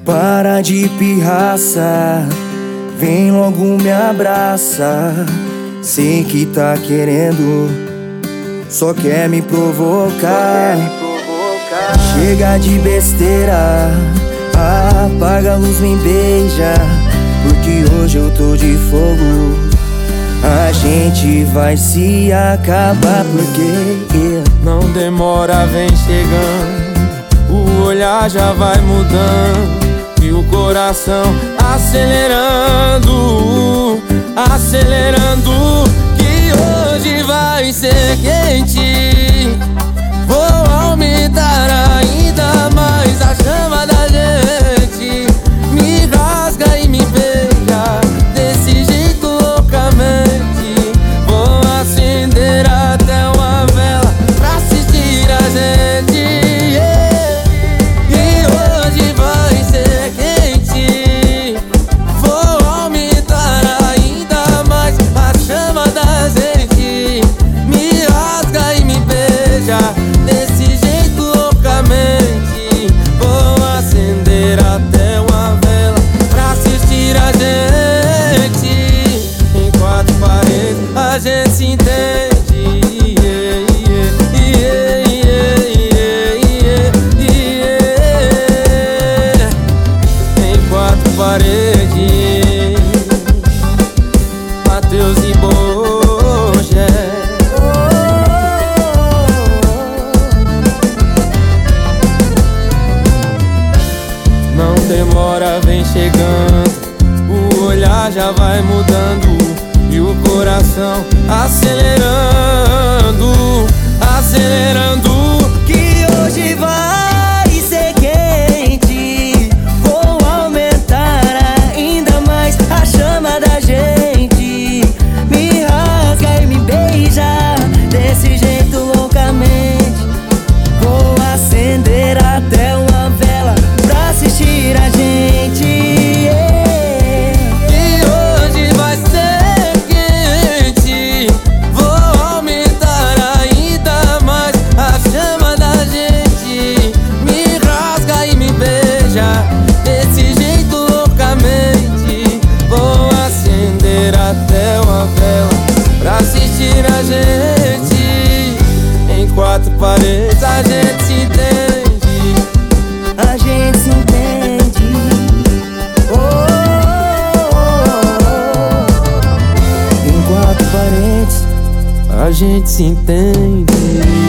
Para de pirraça, vem logo me abraça. Sei que tá querendo, só quer me provocar. Chega de besteira, apaga a luz, me beija, porque hoje eu tô de fogo. A gente vai se acabar, porque não demora, vem chegando, o olhar já vai mudando e o coração acelerando, acelerando, que hoje vai ser quente. Vou aumentar ainda mais a chama da gente. Me rasga e me beija desse jeito loucamente. Vou acender até uma vela pra assistir a gente. E hoje vai ser quente. Vou aumentar ainda mais a chama da gente. Me rasga e me beija desse jeito loucamente. Vou acender até uma vela pra assistir a gente. Em quatro paredes a gente se entende. Em quatro paredes, Matheus e Bogé. Não demora, vem chegando, o olhar já vai mudando e o coração acelerando, acelerando, que hoje vai ser quente. Vou aumentar ainda mais a chama da gente. Me rasga e me beija desse jeito loucamente. Vou acender até uma vela pra assistir a gente. e hoje vai ser quente. Vou aumentar ainda mais a chama da gente. Me rasga e me beija desse jeito loucamente. Vou acender até uma vela pra assistir a gente. Em quatro paredes a gente se entende. A gente se entende. Oh, oh, oh. Em quatro paredes A gente se entende.